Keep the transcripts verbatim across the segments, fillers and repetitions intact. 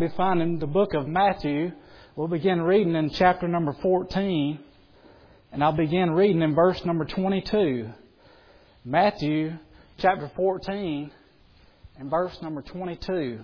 be finding the book of Matthew. We'll begin reading in chapter number fourteen. And I'll begin reading in verse number twenty-two. Matthew chapter fourteen and verse number twenty-two.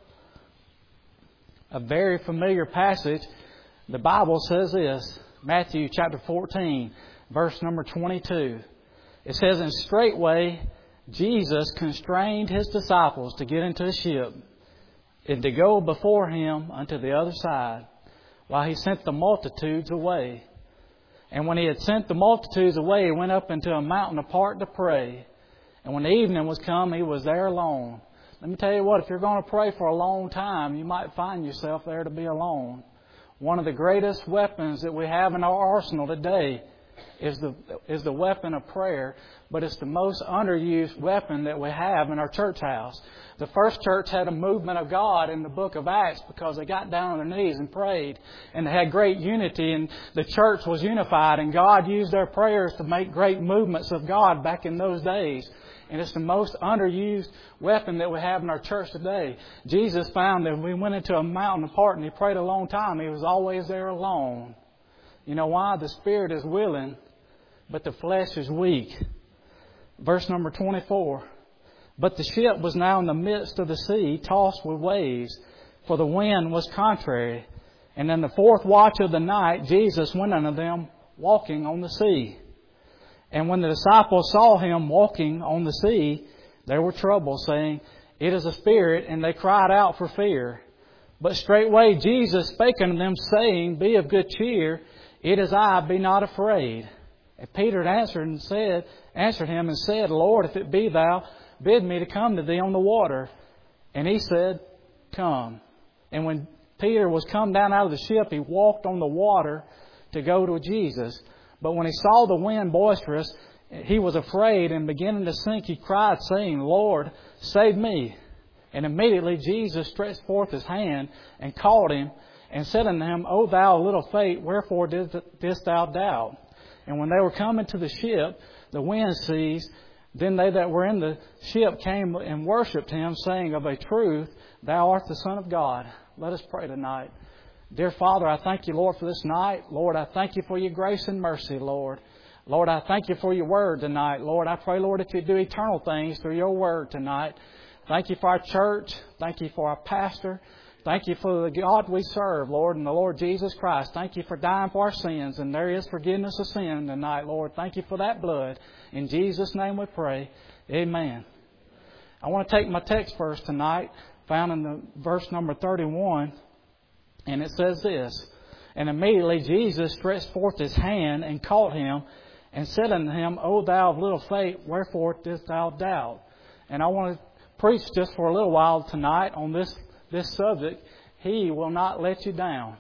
A very familiar passage. The Bible says this. Matthew chapter fourteen, verse number twenty-two. It says, "And straightway Jesus constrained His disciples to get into a ship, and to go before Him unto the other side, while He sent the multitudes away. And when He had sent the multitudes away, He went up into a mountain apart to pray. And when the evening was come, He was there alone." Let me tell you what, if you're going to pray for a long time, you might find yourself there to be alone. One of the greatest weapons that we have in our arsenal today is the is the weapon of prayer, but it's the most underused weapon that we have in our church house. The first church had a movement of God in the book of Acts because they got down on their knees and prayed, and they had great unity, and the church was unified, and God used their prayers to make great movements of God back in those days. And it's the most underused weapon that we have in our church today. Jesus found that when we went into a mountain apart and He prayed a long time, He was always there alone. You know why? The spirit is willing, but the flesh is weak. Verse number twenty-four. "But the ship was now in the midst of the sea, tossed with waves, for the wind was contrary. And in the fourth watch of the night, Jesus went unto them, walking on the sea. And when the disciples saw Him walking on the sea, they were troubled, saying, It is a spirit, and they cried out for fear. But straightway Jesus spake unto them, saying, Be of good cheer, it is I, be not afraid. And Peter answered and said, answered him and said, Lord, if it be Thou, bid me to come to Thee on the water. And He said, Come. And when Peter was come down out of the ship, he walked on the water to go to Jesus. But when he saw the wind boisterous, he was afraid, and beginning to sink, he cried, saying, Lord, save me. And immediately Jesus stretched forth His hand and caught him, and said unto him, O thou of little faith, wherefore didst thou doubt? And when they were come into the ship, the wind ceased. Then they that were in the ship came and worshipped Him, saying, Of a truth, Thou art the Son of God." Let us pray tonight. Dear Father, I thank You, Lord, for this night. Lord, I thank You for Your grace and mercy, Lord. Lord, I thank You for Your Word tonight. Lord, I pray, Lord, that You do eternal things through Your Word tonight. Thank You for our church. Thank You for our pastor. Thank You for the God we serve, Lord, and the Lord Jesus Christ. Thank You for dying for our sins, and there is forgiveness of sin tonight, Lord. Thank You for that blood. In Jesus' name we pray. Amen. I want to take my text verse tonight, found in the verse number thirty-one. And it says this, "And immediately Jesus stretched forth His hand and caught him, and said unto him, O thou of little faith, wherefore didst thou doubt?" And I want to preach just for a little while tonight on this, this subject. He will not let you down.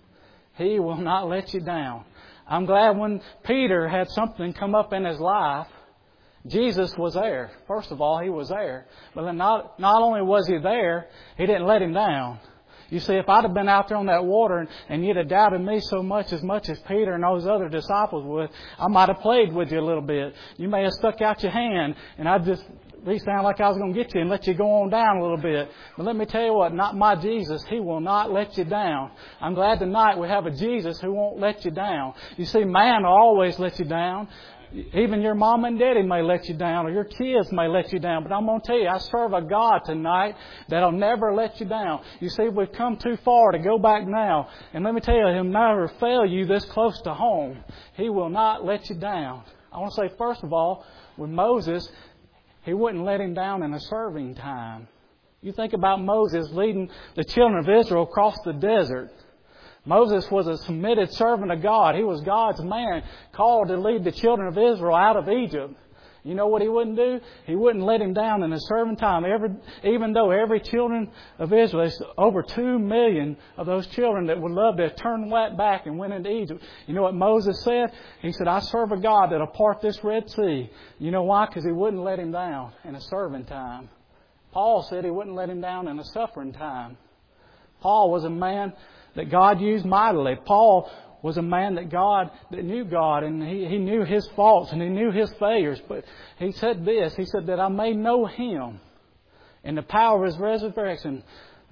He will not let you down. I'm glad when Peter had something come up in his life, Jesus was there. First of all, He was there. But then not, not only was He there, He didn't let him down. You see, if I'd have been out there on that water and, and you'd have doubted me so much as much as Peter and those other disciples would, I might have played with you a little bit. You may have stuck out your hand and I'd just reach down like I was going to get you and let you go on down a little bit. But let me tell you what, not my Jesus. He will not let you down. I'm glad tonight we have a Jesus who won't let you down. You see, man will always let you down. Even your mom and daddy may let you down, or your kids may let you down. But I'm going to tell you, I serve a God tonight that'll never let you down. You see, we've come too far to go back now. And let me tell you, He'll never fail you this close to home. He will not let you down. I want to say, first of all, with Moses, He wouldn't let him down in a serving time. You think about Moses leading the children of Israel across the desert. Moses was a submitted servant of God. He was God's man, called to lead the children of Israel out of Egypt. You know what He wouldn't do? He wouldn't let him down in a serving time. Every, even though every children of Israel, there's over two million of those children that would love to turn right back and went into Egypt. You know what Moses said? He said, I serve a God that'll part this Red Sea. You know why? Because He wouldn't let him down in a serving time. Paul said He wouldn't let him down in a suffering time. Paul was a man that God used mightily. Paul was a man that God, that knew God, and he, he knew his faults and he knew his failures. But he said this, he said that I may know Him and the power of His resurrection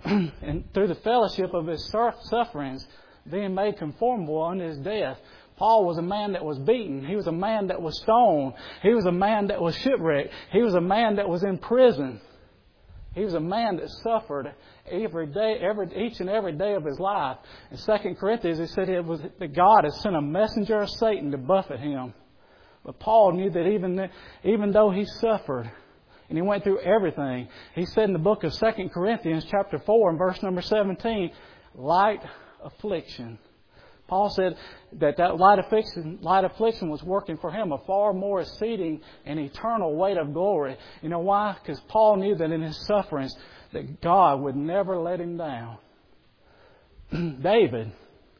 and through the fellowship of his sufferings, being made conformable unto his death. Paul was a man that was beaten. He was a man that was stoned. He was a man that was shipwrecked. He was a man that was in prison. He was a man that suffered every day, every each and every day of his life. In Second Corinthians, it said it was that God had sent a messenger of Satan to buffet him. But Paul knew that even, even though he suffered and he went through everything, he said in the book of Second Corinthians chapter four and verse number seventeen, light affliction. Paul said that that light affliction, light affliction was working for him a far more exceeding and eternal weight of glory. You know why? Because Paul knew that in his sufferings that God would never let him down. David,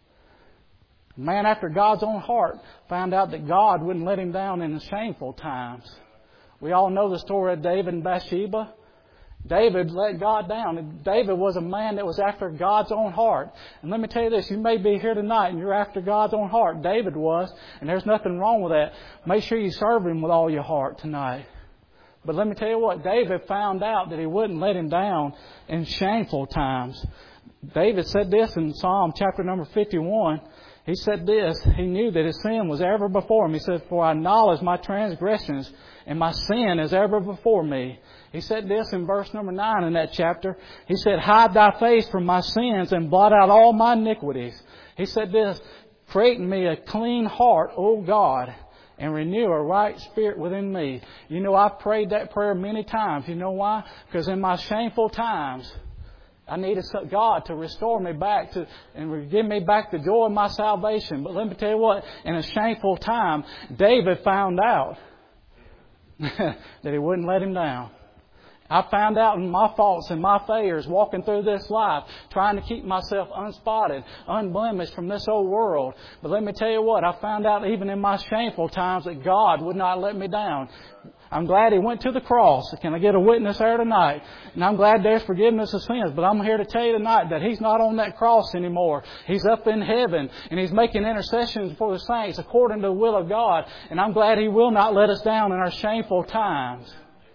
a man after God's own heart, found out that God wouldn't let him down in the shameful times. We all know the story of David and Bathsheba. David let God down. David was a man that was after God's own heart. And let me tell you this, you may be here tonight and you're after God's own heart. David was, and there's nothing wrong with that. Make sure you serve Him with all your heart tonight. But let me tell you what, David found out that He wouldn't let him down in shameful times. David said this in Psalm chapter number fifty-one. He said this, he knew that his sin was ever before him. He said, for I acknowledge my transgressions, and my sin is ever before me. He said this in verse number nine in that chapter. He said, hide thy face from my sins and blot out all my iniquities. He said this, create in me a clean heart, O God, and renew a right spirit within me. You know, I've prayed that prayer many times. You know why? Because in my shameful times, I needed God to restore me back to and give me back the joy of my salvation. But let me tell you what, in a shameful time, David found out that He wouldn't let him down. I found out in my faults and my failures walking through this life, trying to keep myself unspotted, unblemished from this old world. But let me tell you what, I found out even in my shameful times that God would not let me down. I'm glad He went to the cross. Can I get a witness there tonight? And I'm glad there's forgiveness of sins. But I'm here to tell you tonight that He's not on that cross anymore. He's up in heaven and He's making intercessions for the saints according to the will of God. And I'm glad He will not let us down in our shameful times.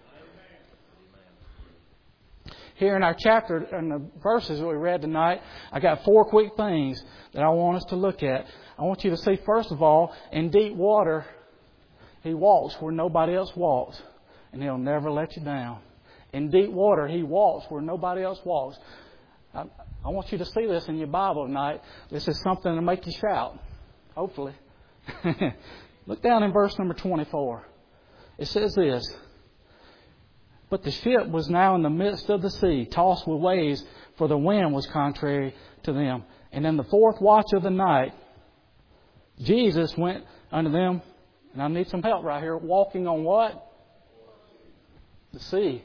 Here in our chapter, in the verses that we read tonight, I got four quick things that I want us to look at. I want you to see, first of all, in deep water, He walks where nobody else walks, and He'll never let you down. In deep water, He walks where nobody else walks. I, I want you to see this in your Bible tonight. This is something to make you shout, hopefully. Look down in verse number twenty-four. It says this, but the ship was now in the midst of the sea, tossed with waves, for the wind was contrary to them. And in the fourth watch of the night, Jesus went unto them, and I need some help right here, walking on what? The sea.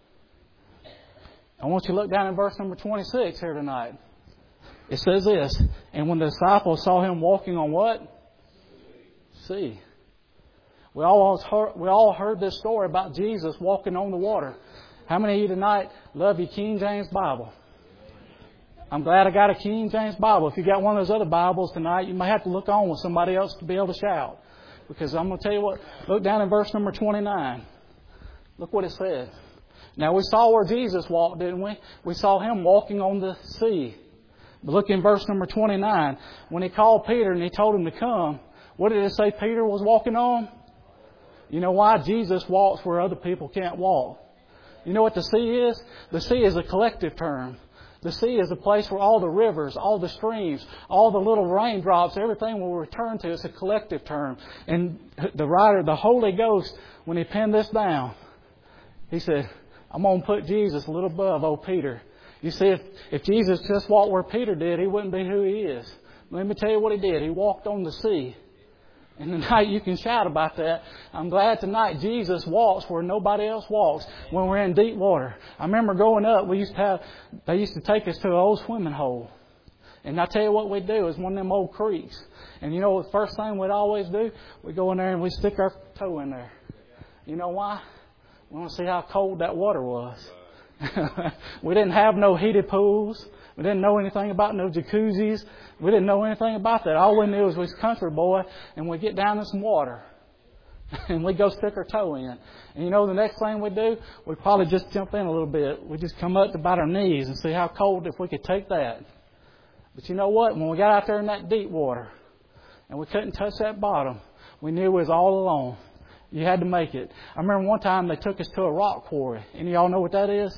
I want you to look down in verse number twenty-six here tonight. It says this, and when the disciples saw Him walking on what? Sea. We all heard, we all heard this story about Jesus walking on the water. How many of you tonight love your King James Bible? I'm glad I got a King James Bible. If you got one of those other Bibles tonight, you may have to look on with somebody else to be able to shout. Because I'm going to tell you what, look down in verse number twenty-nine. Look what it says. Now we saw where Jesus walked, didn't we? We saw Him walking on the sea. But look in verse number twenty-nine. When He called Peter and He told him to come, what did it say Peter was walking on? You know why? Jesus walks where other people can't walk. You know what the sea is? The sea is a collective term. The sea is a place where all the rivers, all the streams, all the little raindrops, everything will return to. It's a collective term. And the writer, the Holy Ghost, when he penned this down, he said, I'm going to put Jesus a little above old Peter. You see, if, if Jesus just walked where Peter did, he wouldn't be who He is. Let me tell you what He did. He walked on the sea. And tonight you can shout about that. I'm glad tonight Jesus walks where nobody else walks when we're in deep water. I remember growing up, we used to have, they used to take us to an old swimming hole. And I tell you what we'd do is one of them old creeks. And you know the first thing we'd always do? We'd go in there and we'd stick our toe in there. You know why? We want to see how cold that water was. We didn't have no heated pools. We didn't know anything about no jacuzzis. We didn't know anything about that. All we knew was we was country boy and we'd get down in some water. And we go stick our toe in. And you know the next thing we do? We probably just jump in a little bit. We just come up to about our knees and see how cold, if we could take that. But you know what? When we got out there in that deep water and we couldn't touch that bottom, we knew we was all alone. You had to make it. I remember one time they took us to a rock quarry. Any of y'all know what that is?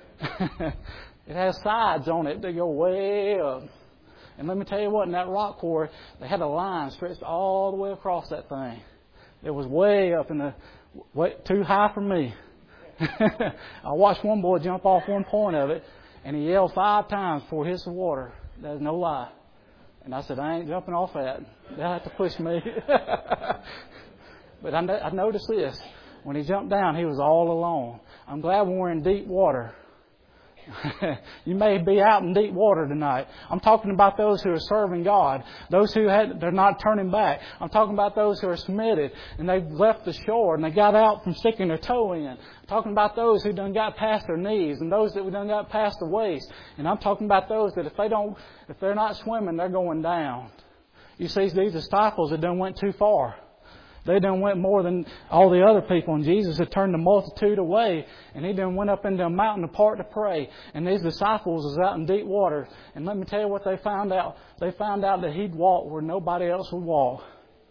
It has sides on it. They go way up. And let me tell you what, in that rock quarry, they had a line stretched all the way across that thing. It was way up in the, way, too high for me. I watched one boy jump off one point of it, and he yelled five times before he hit the water. That's no lie. And I said, I ain't jumping off that. They'll have to push me. But I, I noticed this. When he jumped down, he was all alone. I'm glad when we're in deep water. You may be out in deep water tonight. I'm talking about those who are serving God. Those who had, they're not turning back. I'm talking about those who are submitted and they've left the shore and they got out from sticking their toe in. I'm talking about those who done got past their knees and those that done got past the waist. And I'm talking about those that if they don't, if they're not swimming, they're going down. You see, these disciples that done went too far. They done went more than all the other people. And Jesus had turned the multitude away. And He done went up into a mountain apart to pray. And these disciples was out in deep water. And let me tell you what they found out. They found out that He'd walk where nobody else would walk.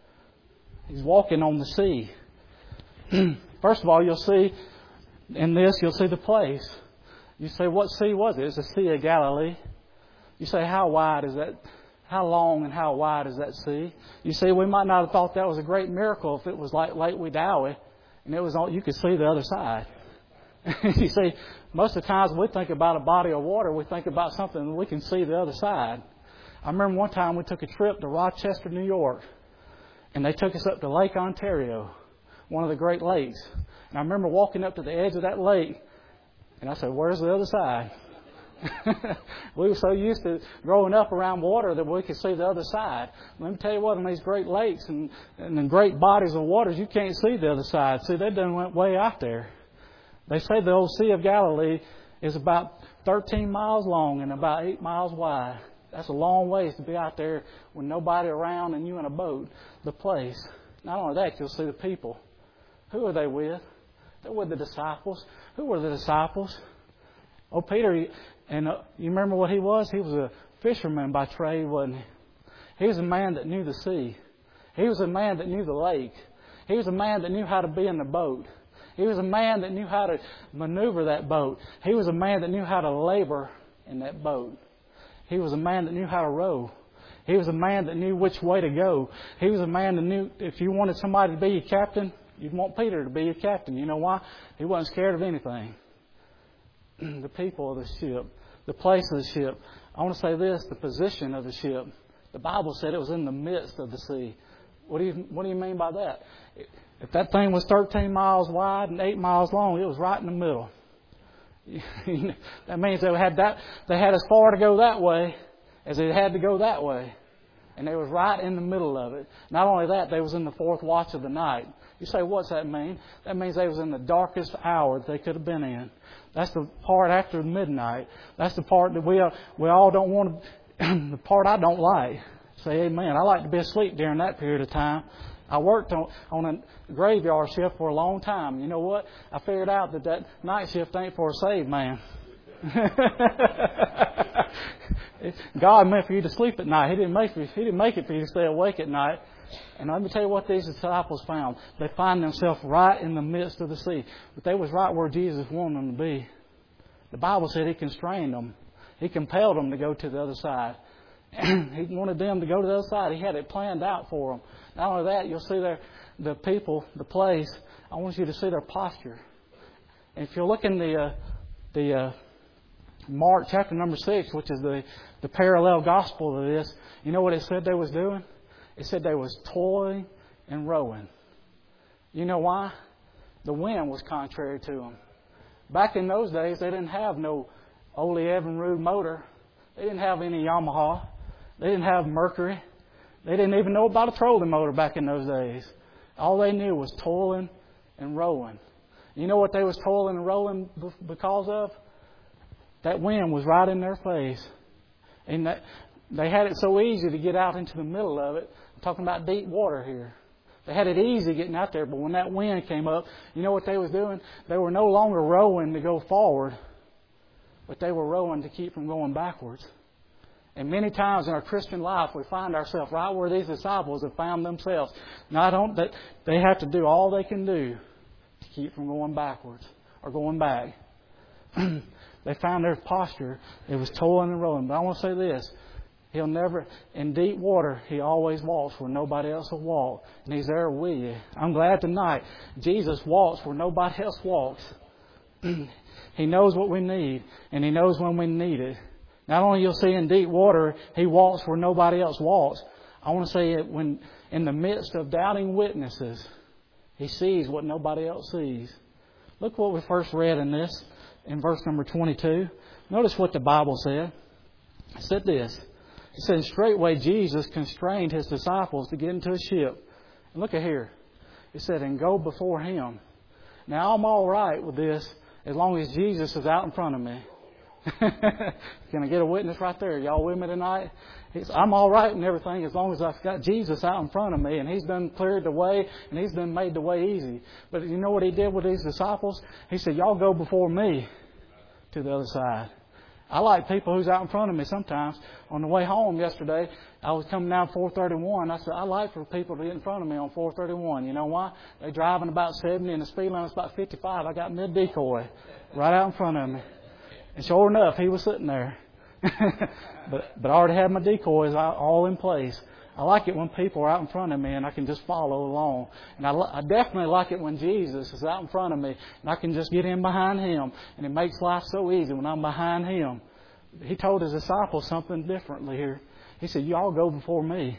He's walking on the sea. First of all, you'll see in this, you'll see the place. You say, what sea was it? It's the Sea of Galilee. You say, how wide is that? How long and how wide is that sea? You see, we might not have thought that was a great miracle if it was like Lake Wedowee and it was all, you could see the other side. You see, most of the times we think about a body of water, we think about something that we can see the other side. I remember one time we took a trip to Rochester, New York, and they took us up to Lake Ontario, one of the Great Lakes. And I remember walking up to the edge of that lake, and I said, where's the other side? We were so used to growing up around water that we could see the other side. Let me tell you what, in these great lakes and, and in great bodies of waters, you can't see the other side. See, they done went way out there. They say the old Sea of Galilee is about thirteen miles long and about eight miles wide. That's a long ways to be out there with nobody around and you in a boat. The place. Not only that, you'll see the people. Who are they with? They're with the disciples. Who were the disciples? Oh, Peter, and uh, you remember what he was? He was a fisherman by trade, wasn't he? He was a man that knew the sea. He was a man that knew the lake. He was a man that knew how to be in the boat. He was a man that knew how to maneuver that boat. He was a man that knew how to labor in that boat. He was a man that knew how to row. He was a man that knew which way to go. He was a man that knew if you wanted somebody to be your captain, you'd want Peter to be your captain. You know why? He wasn't scared of anything. The people of the ship, the place of the ship. I want to say this, the position of the ship. The Bible said it was in the midst of the sea. What do you what do you mean by that? If that thing was thirteen miles wide and eight miles long, it was right in the middle. That means they had that they had as far to go that way as they had to go that way. And they was right in the middle of it. Not only that, they was in the fourth watch of the night. You say, what's that mean? That means they was in the darkest hour that they could have been in. That's the part after midnight. That's the part that we we all don't want to, the part I don't like. Say amen. I like to be asleep during that period of time. I worked on, on a graveyard shift for a long time. You know what? I figured out that that night shift ain't for a saved man. God meant for you to sleep at night. He didn't make for you, He didn't make it for you to stay awake at night. And let me tell you what these disciples found. They find themselves right in the midst of the sea. But they was right where Jesus wanted them to be. The Bible said He constrained them. He compelled them to go to the other side. He wanted them to go to the other side. He had it planned out for them. Not only that, you'll see their, the people, the place. I want you to see their posture. And if you look in the uh, the uh, Mark chapter number six, which is the, the parallel gospel to this, you know what it said they was doing? It said they was toiling and rowing. You know why? The wind was contrary to them. Back in those days, they didn't have no Ole Evinrude motor. They didn't have any Yamaha. They didn't have Mercury. They didn't even know about a trolling motor back in those days. All they knew was toiling and rowing. You know what they was toiling and rowing because of? That wind was right in their face. And that, they had it so easy to get out into the middle of it. I'm talking about deep water here. They had it easy getting out there, but when that wind came up, you know what they was doing? They were no longer rowing to go forward, but they were rowing to keep from going backwards. And many times in our Christian life, we find ourselves right where these disciples have found themselves. Not on, that they have to do all they can do to keep from going backwards or going back. They found their posture. It was toiling and rowing. But I want to say this. He'll never, in deep water, He always walks where nobody else will walk. And He's there with you. I'm glad tonight Jesus walks where nobody else walks. He knows what we need, and He knows when we need it. Not only you'll see in deep water, He walks where nobody else walks. I want to say it when in the midst of doubting witnesses, He sees what nobody else sees. Look what we first read in this, in verse number twenty-two. Notice what the Bible said. It said this. It said, straightway Jesus constrained His disciples to get into a ship. And look at here. It said, and go before Him. Now I'm all right with this as long as Jesus is out in front of me. Can I get a witness right there? Y'all with me tonight? He's, I'm all right and everything as long as I've got Jesus out in front of me and He's done cleared the way and He's done made the way easy. But you know what He did with these disciples? He said, y'all go before me to the other side. I like people who's out in front of me sometimes. On the way home yesterday, I was coming down four thirty-one. I said, I like for people to get in front of me on four thirty-one. You know why? They're driving about seventy and the speed limit's about fifty-five. I got mid decoy right out in front of me. And sure enough, he was sitting there. but but I already had my decoys all in place. I like it when people are out in front of me and I can just follow along. And I, I definitely like it when Jesus is out in front of me and I can just get in behind Him. And it makes life so easy when I'm behind Him. He told His disciples something differently here. He said, y'all go before me.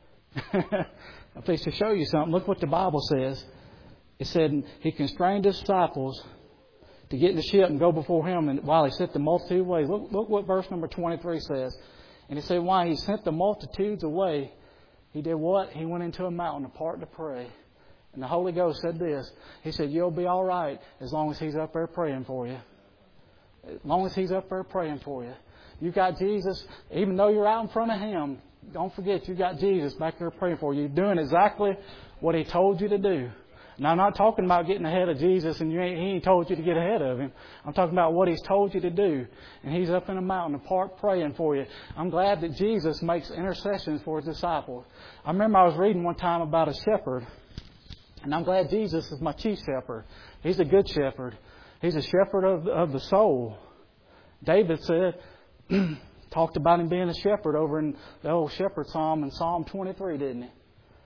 I'm pleased to show you something. Look what the Bible says. It said He constrained His disciples to get in the ship and go before Him and while He sent the multitude away. Look, look what verse number twenty-three says. And He said, while He sent the multitudes away, He did what? He went into a mountain apart to pray. And the Holy Ghost said this. He said, you'll be all right as long as He's up there praying for you. As long as He's up there praying for you. You got Jesus, even though you're out in front of Him, don't forget you got Jesus back there praying for you. You're doing exactly what He told you to do. Now, I'm not talking about getting ahead of Jesus and you ain't, He ain't told you to get ahead of Him. I'm talking about what He's told you to do. And He's up in a mountain apart praying for you. I'm glad that Jesus makes intercessions for His disciples. I remember I was reading one time about a shepherd. And I'm glad Jesus is my chief shepherd. He's a good shepherd. He's a shepherd of, of the soul. David said, talked about him being a shepherd over in the old shepherd psalm in Psalm twenty-three, didn't he?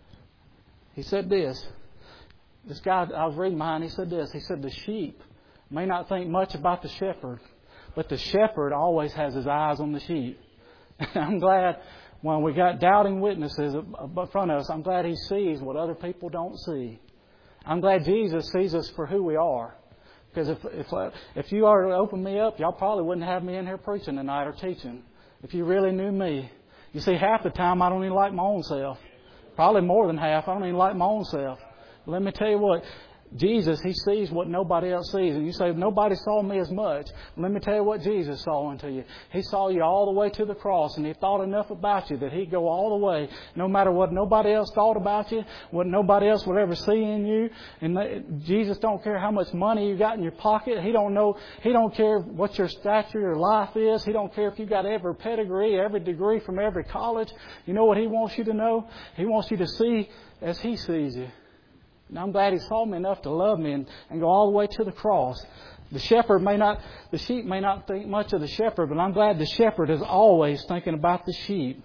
He said this. This guy I was reading behind, he said this. He said, the sheep may not think much about the shepherd, but the shepherd always has his eyes on the sheep. I'm glad when we got doubting witnesses in front of us, I'm glad He sees what other people don't see. I'm glad Jesus sees us for who we are. Because if if if you are to open me up, y'all probably wouldn't have me in here preaching tonight or teaching. If you really knew me. You see, half the time I don't even like my own self. Probably more than half, I don't even like my own self. Let me tell you what, Jesus, He sees what nobody else sees. And you say, nobody saw me as much. Let me tell you what Jesus saw into you. He saw you all the way to the cross, and He thought enough about you that He'd go all the way, no matter what nobody else thought about you, what nobody else would ever see in you. And Jesus don't care how much money you got in your pocket. He don't know. He don't care what your stature, your life is. He don't care if you got every pedigree, every degree from every college. You know what He wants you to know? He wants you to see as He sees you. And I'm glad He saw me enough to love me and, and go all the way to the cross. The shepherd may not, the sheep may not think much of the shepherd, but I'm glad the shepherd is always thinking about the sheep.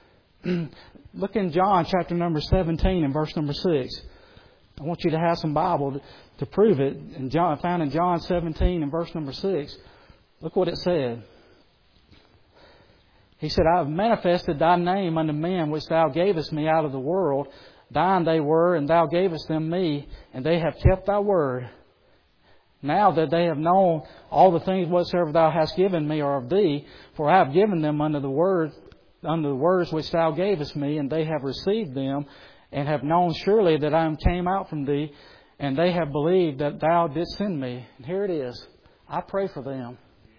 Look in John chapter number seventeen and verse number six. I want you to have some Bible to, to prove it. In John, found in John seventeen and verse number six. Look what it said. He said, I have manifested Thy name unto men which Thou gavest me out of the world. Thine they were, and Thou gavest them me, and they have kept Thy word. Now that they have known all the things whatsoever Thou hast given me are of Thee, for I have given them unto the word, unto the words which Thou gavest me, and they have received them, and have known surely that I am came out from Thee, and they have believed that Thou didst send me. And here it is. I pray for them.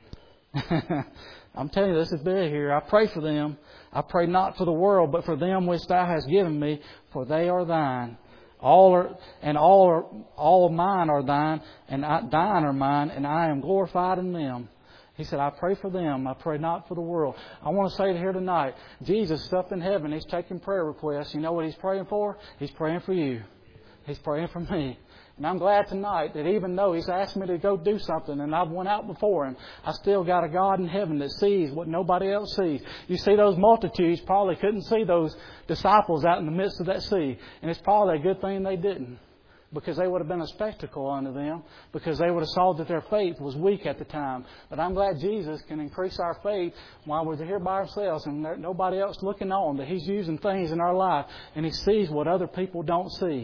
I'm telling you, this is big here. I pray for them. I pray not for the world, but for them which Thou hast given me, for they are Thine. All are, and all are, all of mine are thine, and I, thine are mine, and I am glorified in them. He said, I pray for them. I pray not for the world. I want to say it here tonight. Jesus is up in heaven. He's taking prayer requests. You know what He's praying for? He's praying for you. He's praying for me. And I'm glad tonight that even though He's asked me to go do something and I've went out before Him, I still got a God in heaven that sees what nobody else sees. You see, those multitudes probably couldn't see those disciples out in the midst of that sea. And it's probably a good thing they didn't, because they would have been a spectacle unto them, because they would have saw that their faith was weak at the time. But I'm glad Jesus can increase our faith while we're here by ourselves and there's nobody else looking on, that He's using things in our life and He sees what other people don't see.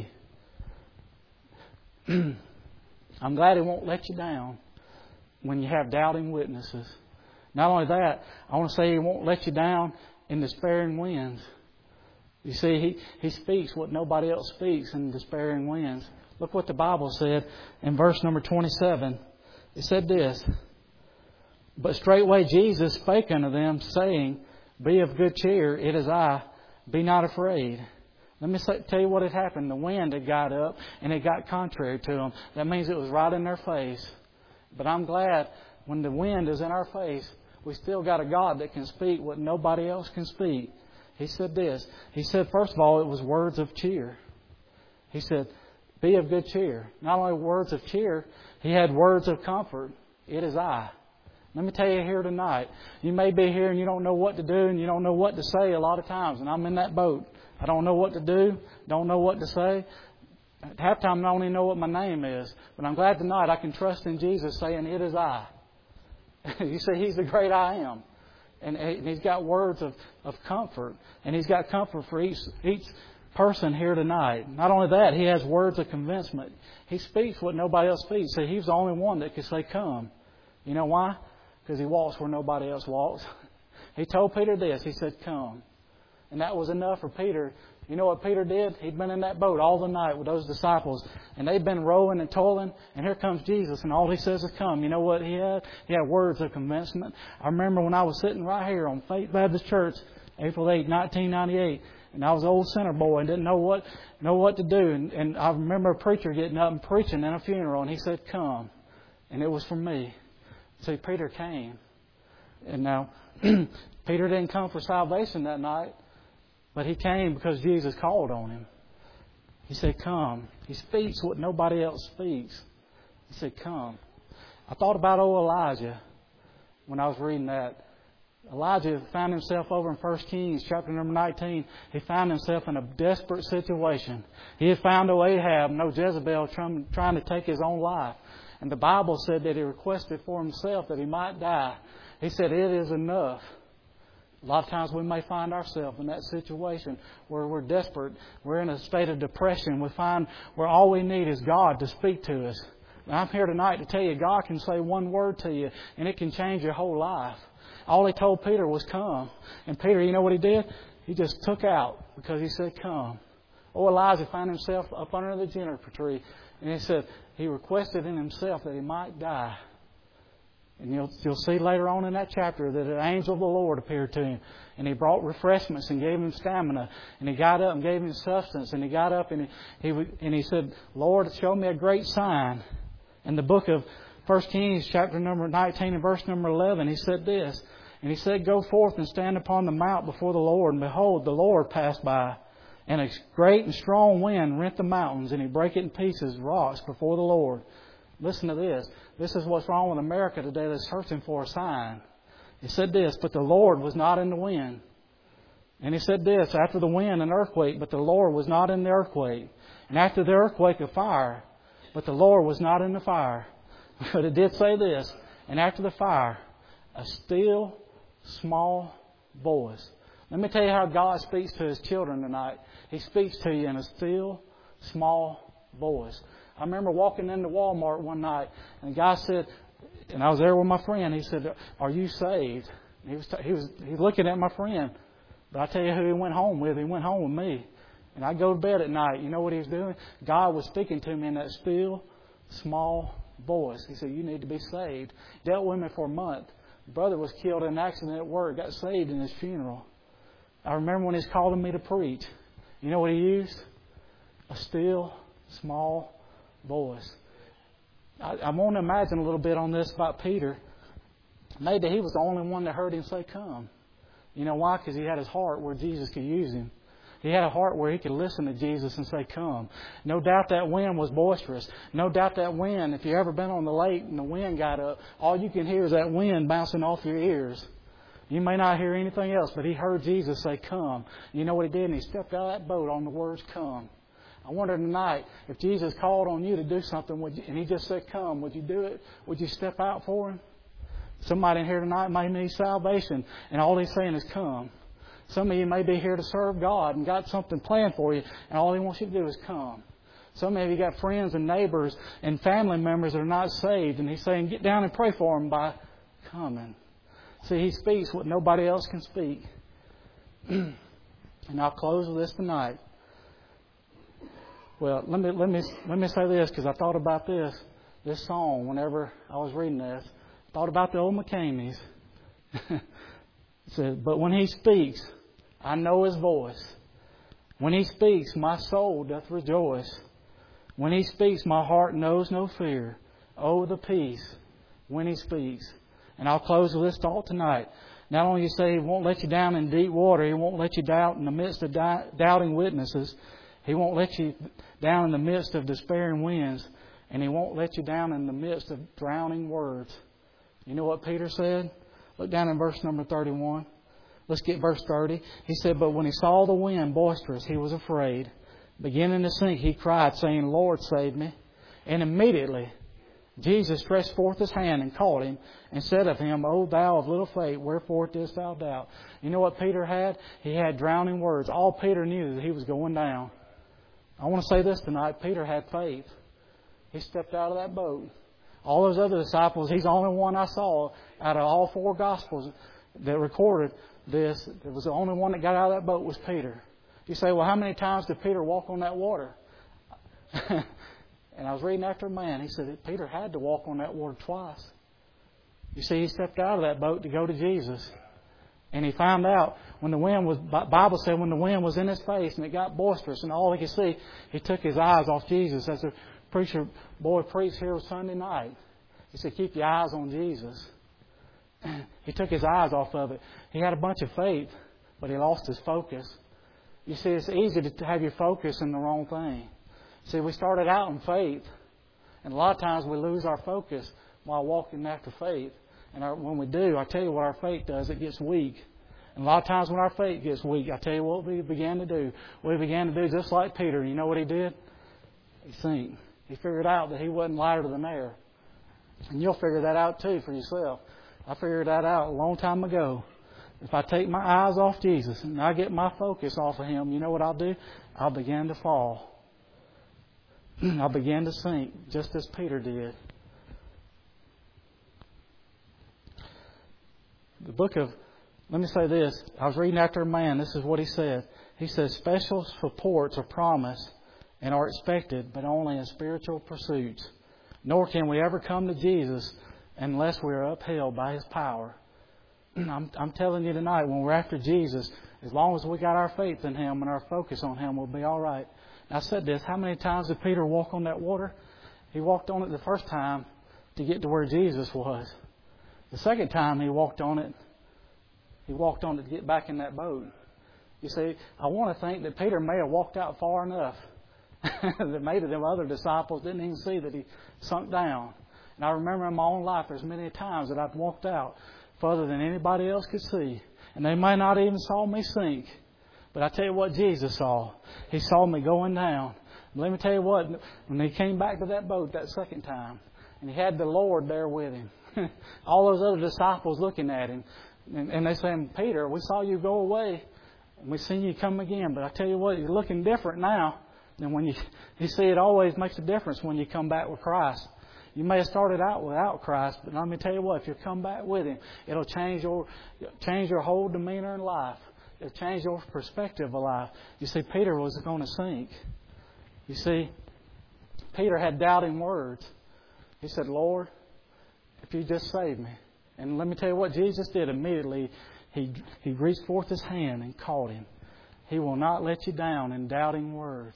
I'm glad He won't let you down when you have doubting witnesses. Not only that, I want to say He won't let you down in despairing winds. You see, He, he speaks what nobody else speaks in despairing winds. Look what the Bible said in verse number twenty-seven. It said this, But straightway Jesus spake unto them, saying, Be of good cheer, it is I, be not afraid. Let me say, tell you what had happened. The wind had got up and it got contrary to them. That means it was right in their face. But I'm glad when the wind is in our face, we still got a God that can speak what nobody else can speak. He said this. He said, first of all, it was words of cheer. He said, be of good cheer. Not only words of cheer, He had words of comfort. It is I. Let me tell you here tonight, you may be here and you don't know what to do and you don't know what to say a lot of times. And I'm in that boat. I don't know what to do, don't know what to say. At halftime, I don't even know what my name is. But I'm glad tonight I can trust in Jesus saying, it is I. You see, He's the great I am. And He's got words of, of comfort. And He's got comfort for each, each person here tonight. Not only that, He has words of convincement. He speaks what nobody else speaks. See, He's the only one that can say, come. You know why? Because He walks where nobody else walks. He told Peter this. He said, come. And that was enough for Peter. You know what Peter did? He'd been in that boat all the night with those disciples. And they'd been rowing and toiling. And here comes Jesus. And all He says is come. You know what He had? He had words of convincement. I remember when I was sitting right here on Faith Baptist Church, April eighth, nineteen ninety-eight. And I was an old center boy and didn't know what know what to do. And, and I remember a preacher getting up and preaching in a funeral. And he said, come. And it was for me. See, Peter came. And now, Peter didn't come for salvation that night. But he came because Jesus called on him. He said, come. He speaks what nobody else speaks. He said, come. I thought about old Elijah when I was reading that. Elijah found himself over in First Kings chapter number nineteen. He found himself in a desperate situation. He had found old Ahab, no Jezebel, trying, trying to take his own life. And the Bible said that he requested for himself that he might die. He said, it is enough. A lot of times we may find ourselves in that situation where we're desperate. We're in a state of depression. We find where all we need is God to speak to us. And I'm here tonight to tell you God can say one word to you and it can change your whole life. All He told Peter was come. And Peter, you know what he did? He just took out because he said come. Oh, Elijah found himself up under the juniper tree. And he said he requested in himself that he might die. And you'll, you'll see later on in that chapter that an angel of the Lord appeared to him. And He brought refreshments and gave him stamina. And he got up and gave him substance. And he got up and he, he, and he said, Lord, show me a great sign. In the book of First Kings, chapter number nineteen and verse number eleven, he said this. And he said, go forth and stand upon the mount before the Lord. And behold, the Lord passed by. And a great and strong wind rent the mountains. And He brake it in pieces, rocks before the Lord. Listen to this. This is what's wrong with America today that's searching for a sign. He said this, but the Lord was not in the wind. And he said this, after the wind an earthquake, but the Lord was not in the earthquake. And after the earthquake a fire, but the Lord was not in the fire. But it did say this, and after the fire, a still, small voice. Let me tell you how God speaks to His children tonight. He speaks to you in a still, small voice. I remember walking into Walmart one night, and the guy said, and I was there with my friend. He said, "Are you saved?" And he was he was he was looking at my friend, but I tell you who he went home with. He went home with me, and I go to bed at night. You know what he was doing? God was speaking to me in that still, small voice. He said, "You need to be saved." Dealt with me for a month. Brother was killed in an accident at work. Got saved in his funeral. I remember when he was calling me to preach. You know what he used? A still, small voice. I, I want to imagine a little bit on this about Peter. Maybe he was the only one that heard him say, come. You know why? Because he had his heart where Jesus could use him. He had a heart where he could listen to Jesus and say, come. No doubt that wind was boisterous. No doubt that wind, if you've ever been on the lake and the wind got up, all you can hear is that wind bouncing off your ears. You may not hear anything else, but he heard Jesus say, come. You know what he did? And he stepped out of that boat on the words, come. I wonder tonight, if Jesus called on you to do something, would you, and he just said, come, would you do it? Would you step out for him? Somebody in here tonight may need salvation, and all he's saying is come. Some of you may be here to serve God and got something planned for you, and all He wants you to do is come. Some of you got friends and neighbors and family members that are not saved, and He's saying, get down and pray for them by coming. See, He speaks what nobody else can speak. And I'll close with this tonight. Well, let me let me let me say this, because I thought about this this song whenever I was reading this. I thought about the old McCameys. It said, but when He speaks, I know His voice. When He speaks, my soul doth rejoice. When He speaks, my heart knows no fear. Oh, the peace when He speaks. And I'll close with this thought tonight. Not only you say He won't let you down in deep water, He won't let you doubt in the midst of doubting witnesses. He won't let you down in the midst of despairing winds. And He won't let you down in the midst of drowning words. You know what Peter said? Look down in verse number thirty-one. Let's get verse thirty. He said, but when he saw the wind boisterous, he was afraid. Beginning to sink, he cried, saying, Lord, save me. And immediately Jesus stretched forth His hand and caught him and said of him, O thou of little faith, wherefore didst thou doubt? You know what Peter had? He had drowning words. All Peter knew that he was going down. I want to say this tonight. Peter had faith. He stepped out of that boat. All those other disciples, he's the only one I saw out of all four Gospels that recorded this. It was the only one that got out of that boat was Peter. You say, well, how many times did Peter walk on that water? And I was reading after a man. He said that Peter had to walk on that water twice. You see, he stepped out of that boat to go to Jesus. And he found out when the wind was, the Bible said when the wind was in his face and it got boisterous and all he could see, he took his eyes off Jesus. As the preacher boy preached here Sunday night, he said, keep your eyes on Jesus. He took his eyes off of it. He had a bunch of faith, but he lost his focus. You see, it's easy to have your focus in the wrong thing. See, we started out in faith, and a lot of times we lose our focus while walking after faith. And our, when we do, I tell you what our faith does, it gets weak. And a lot of times when our faith gets weak, I tell you what we began to do. We began to do just like Peter. You know what he did? He sank. He figured out that he wasn't lighter than air. And you'll figure that out too for yourself. I figured that out a long time ago. If I take my eyes off Jesus and I get my focus off of Him, you know what I'll do? I'll begin to fall. I'll begin to sink, just as Peter did. The book of, let me say this. I was reading after a man. This is what he said. He says, special reports are promised and are expected, but only in spiritual pursuits. Nor can we ever come to Jesus unless we are upheld by His power. I'm, I'm telling you tonight, when we're after Jesus, as long as we got our faith in Him and our focus on Him, we'll be all right. And I said this, how many times did Peter walk on that water? He walked on it the first time to get to where Jesus was. The second time he walked on it, he walked on it to get back in that boat. You see, I want to think that Peter may have walked out far enough that maybe the other disciples didn't even see that he sunk down. And I remember in my own life, there's many times that I've walked out further than anybody else could see. And they may not even saw me sink. But I tell you what Jesus saw. He saw me going down. And let me tell you what, when he came back to that boat that second time, and he had the Lord there with him, all those other disciples looking at him, and, and they saying, Peter, we saw you go away, and we seen you come again. But I tell you what, you're looking different now than when you, you see it always makes a difference when you come back with Christ. You may have started out without Christ, but let me tell you what, if you come back with Him, it'll change your change your whole demeanor in life. It'll change your perspective of life. You see, Peter was going to sink. You see, Peter had doubting words. He said, Lord, if you just save me. And let me tell you what Jesus did immediately. He, he reached forth His hand and caught him. He will not let you down in doubting words.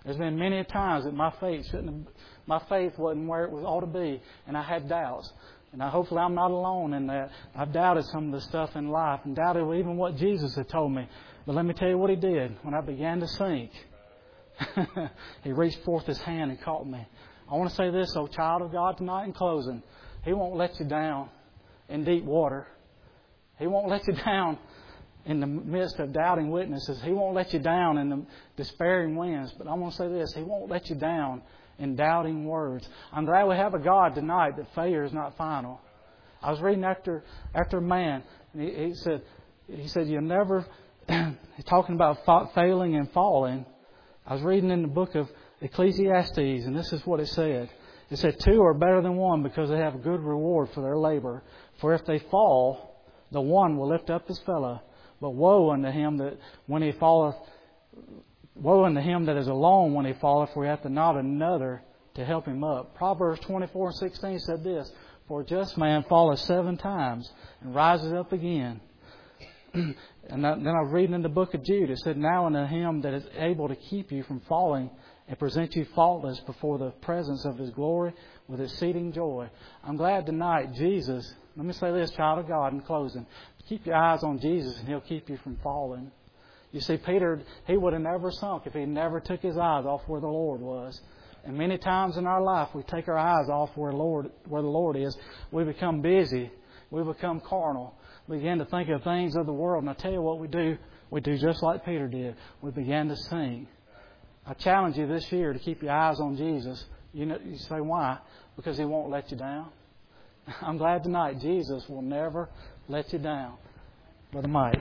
There's been many times that my faith shouldn't have, my faith wasn't where it was ought to be, and I had doubts. And I, hopefully I'm not alone in that. I've doubted some of the stuff in life and doubted even what Jesus had told me. But let me tell you what He did. When I began to sink, He reached forth His hand and caught me. I want to say this, oh child of God, tonight in closing. He won't let you down in deep water. He won't let you down in the midst of doubting witnesses. He won't let you down in the despairing winds. But I'm going to say this, He won't let you down in doubting words. I'm glad we have a God tonight that failure is not final. I was reading after after a man, and he, he said, he said, you never, talking about failing and falling. I was reading in the book of Ecclesiastes, and this is what it said. It said, two are better than one because they have a good reward for their labor. For if they fall, the one will lift up his fellow. But woe unto him that when he falleth, woe unto him that is alone when he falleth, for he hath not another to help him up. Proverbs twenty-four and sixteen said this, for a just man falleth seven times and rises up again. And then I was reading in the book of Jude, it said, now unto him that is able to keep you from falling and present you faultless before the presence of His glory with exceeding joy. I'm glad tonight, Jesus, let me say this, child of God, in closing. Keep your eyes on Jesus and He'll keep you from falling. You see, Peter, he would have never sunk if he never took his eyes off where the Lord was. And many times in our life, we take our eyes off where Lord, where the Lord is. We become busy. We become carnal. We begin to think of things of the world. And I tell you what we do. We do just like Peter did. We began to sing. I challenge you this year to keep your eyes on Jesus. You know, you say, why? Because He won't let you down. I'm glad tonight Jesus will never let you down. Brother Mike.